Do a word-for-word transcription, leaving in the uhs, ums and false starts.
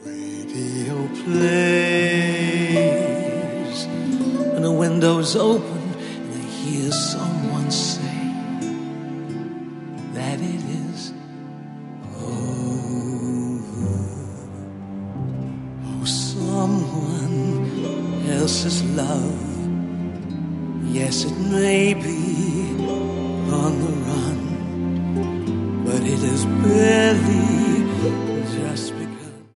Radio plays and the window's open and I hear someone say that it is over. Oh, someone else's love. Yes, it may be on the run, but it is barely just